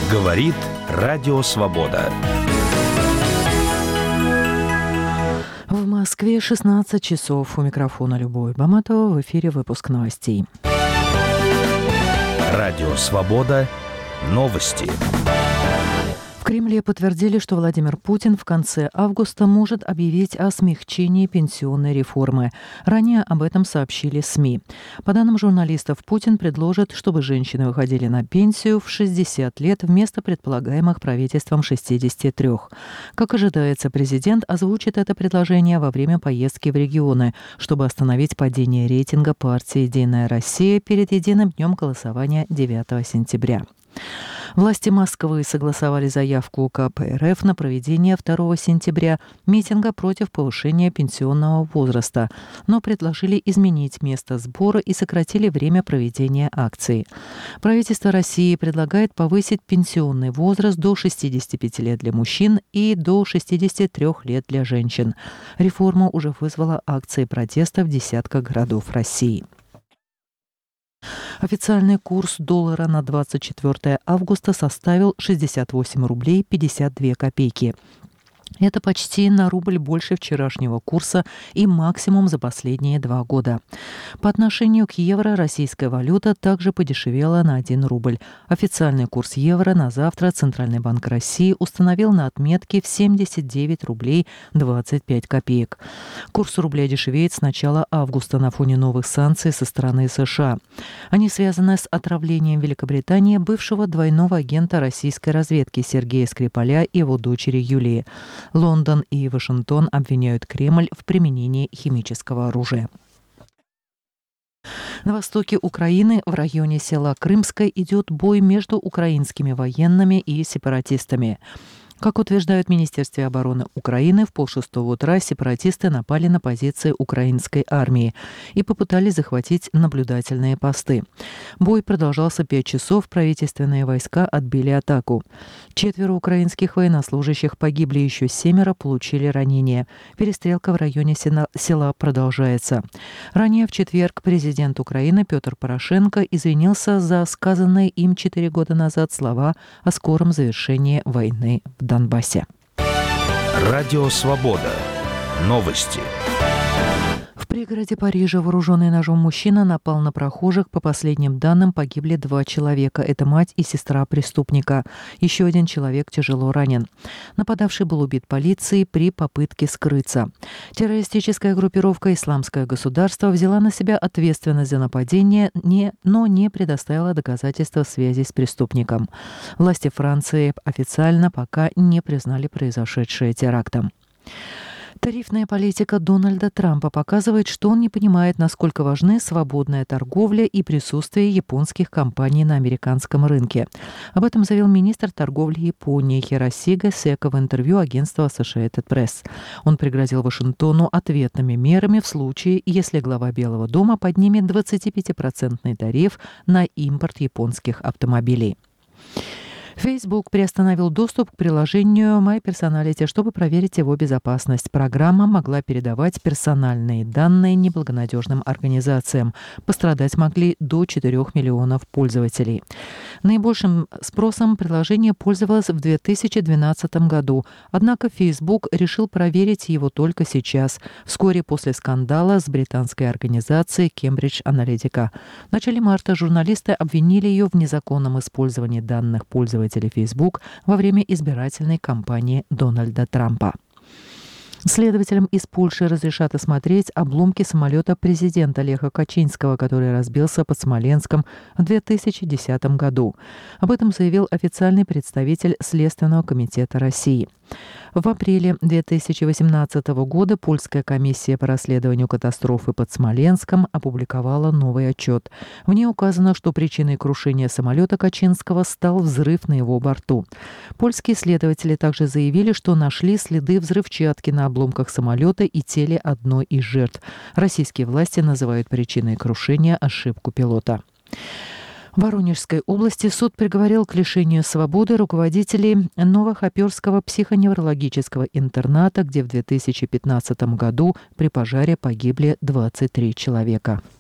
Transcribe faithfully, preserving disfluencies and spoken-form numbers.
Говорит Радио Свобода. В Москве шестнадцать часов. У микрофона Любовь Баматова. В эфире выпуск новостей. Радио Свобода. Новости. В Кремле подтвердили, что Владимир Путин в конце августа может объявить о смягчении пенсионной реформы. Ранее об этом сообщили СМИ. По данным журналистов, Путин предложит, чтобы женщины выходили на пенсию в шестьдесят лет вместо предполагаемых правительством шестидесяти трёх. Как ожидается, президент озвучит это предложение во время поездки в регионы, чтобы остановить падение рейтинга партии «Единая Россия» перед единым днем голосования девятого сентября. Власти Москвы согласовали заявку УК П Р Ф на проведение второго сентября митинга против повышения пенсионного возраста, но предложили изменить место сбора и сократили время проведения акции. Правительство России предлагает повысить пенсионный возраст до шестидесяти пяти лет для мужчин и до шестидесяти трёх лет для женщин. Реформа уже вызвала акции протеста в десятках городов России. Официальный курс доллара на двадцать четвёртое августа составил шестьдесят восемь рублей пятьдесят две копейки. Это почти на рубль больше вчерашнего курса и максимум за последние два года. По отношению к евро российская валюта также подешевела на один рубль. Официальный курс евро на завтра Центральный банк России установил на отметке в семьдесят девять рублей двадцать пять копеек. Курс рубля дешевеет с начала августа на фоне новых санкций со стороны США. Они связаны с отравлением Великобритании бывшего двойного агента российской разведки Сергея Скрипаля и его дочери Юлии. Лондон и Вашингтон обвиняют Кремль в применении химического оружия. На востоке Украины, в районе села Крымское, идет бой между украинскими военными и сепаратистами. Как утверждают в Министерстве обороны Украины, в полшестого утра сепаратисты напали на позиции украинской армии и попытались захватить наблюдательные посты. Бой продолжался пять часов, правительственные войска отбили атаку. Четверо украинских военнослужащих погибли, еще семеро получили ранения. Перестрелка в районе села продолжается. Ранее в четверг президент Украины Петр Порошенко извинился за сказанные им четыре года назад слова о скором завершении войны в Донбассе. Радио Свобода. Новости. В пригороде Парижа вооруженный ножом мужчина напал на прохожих. По последним данным, погибли два человека. Это мать и сестра преступника. Еще один человек тяжело ранен. Нападавший был убит полицией при попытке скрыться. Террористическая группировка «Исламское государство» взяла на себя ответственность за нападение, не, но не предоставила доказательства связи с преступником. Власти Франции официально пока не признали произошедшее терактом. Тарифная политика Дональда Трампа показывает, что он не понимает, насколько важны свободная торговля и присутствие японских компаний на американском рынке. Об этом заявил министр торговли Японии Хиросига Сэко в интервью агентству Associated Press. Он пригрозил Вашингтону ответными мерами в случае, если глава Белого дома поднимет двадцатипятипроцентный тариф на импорт японских автомобилей. Facebook приостановил доступ к приложению My Personality, чтобы проверить его безопасность. Программа могла передавать персональные данные неблагонадежным организациям. Пострадать могли до четырёх миллионов пользователей. Наибольшим спросом приложение пользовалось в две тысячи двенадцатом году. Однако Facebook решил проверить его только сейчас, вскоре после скандала с британской организацией Cambridge Analytica. В начале марта журналисты обвинили ее в незаконном использовании данных пользователей Facebook во время избирательной кампании Дональда Трампа. Следователям из Польши разрешат осмотреть обломки самолета президента Леха Качинского, который разбился под Смоленском в две тысячи десятом году. Об этом заявил официальный представитель Следственного комитета России. В апреле две тысячи восемнадцатого года польская комиссия по расследованию катастрофы под Смоленском опубликовала новый отчет. В ней указано, что причиной крушения самолета Качинского стал взрыв на его борту. Польские следователи также заявили, что нашли следы взрывчатки на обломках самолета и теле одной из жертв. Российские власти называют причиной крушения ошибку пилота. В Воронежской области суд приговорил к лишению свободы руководителей Новохоперского психоневрологического интерната, где в две тысячи пятнадцатом году при пожаре погибли двадцать три человека.